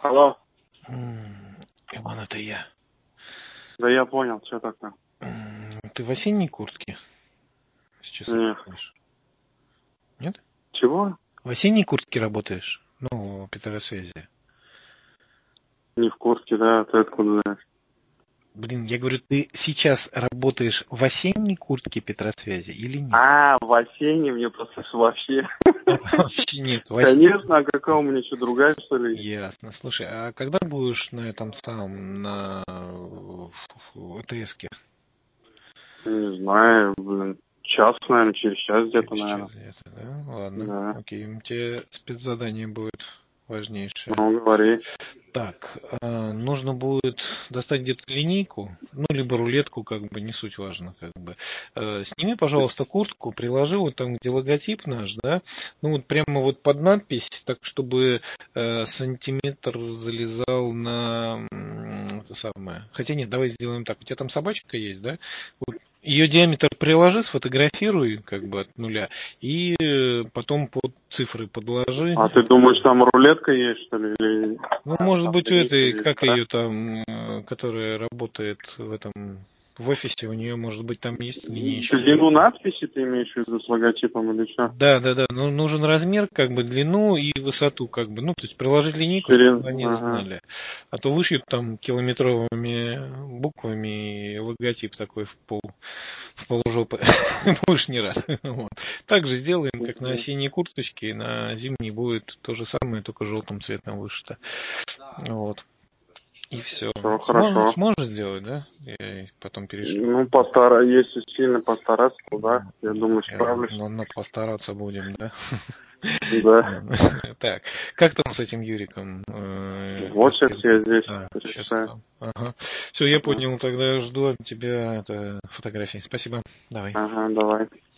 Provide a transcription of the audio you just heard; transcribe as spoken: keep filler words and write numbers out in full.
Алло. М, Иван, это я. Да я понял, что такое. М, Ты в осенней куртке сейчас Нет. работаешь? Нет? Чего? В осенней куртке работаешь? Ну, Петросвязи. Не в курсе, да, ты откуда знаешь? Блин, я говорю, ты сейчас работаешь в осенней куртке Петросвязи или нет? А, в осеннем мне просто вообще. Вообще нет. В осенней. Конечно, а какая у меня что, другая, что ли? Ясно. Слушай, а когда будешь на этом самом, на ЭТС-ке? Не знаю, блин. Час, наверное, через час где-то, Через наверное. час где-то, да? Ладно. Да. Окей, у тебя спецзадание будет важнейшее. Ну, говори. Так, э, нужно будет достать где-то линейку, ну, либо рулетку, как бы, не суть важно, как бы. Э, сними, пожалуйста, куртку, приложи вот там, где логотип наш, да, ну, вот прямо вот под надпись, так, чтобы э, сантиметр залезал на м, это самое. Хотя нет, давай сделаем так. У тебя там собачка есть, да? Вот ее диаметр приложи, сфотографируй, как бы, от нуля, и э, потом под цифры подложи. А ты думаешь, там рулетка есть, что ли? Или Ну, может там быть, у линейка этой, есть, как да? ее там, э, которая работает в этом, в офисе, у нее, может быть, там есть линеечка. Длину надписи ты имеешь в виду с логотипом или что? Да, да, да. Ну, нужен размер, как бы, длину и высоту, как бы. Ну, то есть приложить линейку, Ширин. чтобы они Ага. знали. А то вышьют там километровыми буквами и логотип такой в пол, в полжопы. Будешь не рад. Вот. Так же сделаем, как на осенней курточке, на зимней будет то же самое, только желтым цветом вышито. Вот. И все. Все Сможешь, хорошо. сможешь сделать, да? Я потом перешлю. Ну, постара... если сильно постараться, то да, я думаю, Я, справлюсь. но, но постараться будем, да? Да. Так, как там с этим Юриком? Э, Вот сейчас я Касперским? здесь А, сейчас решаю. там. Ага. Все, я Ага, понял, тогда жду от тебя это, фотографии. Спасибо. Давай. ага, давай.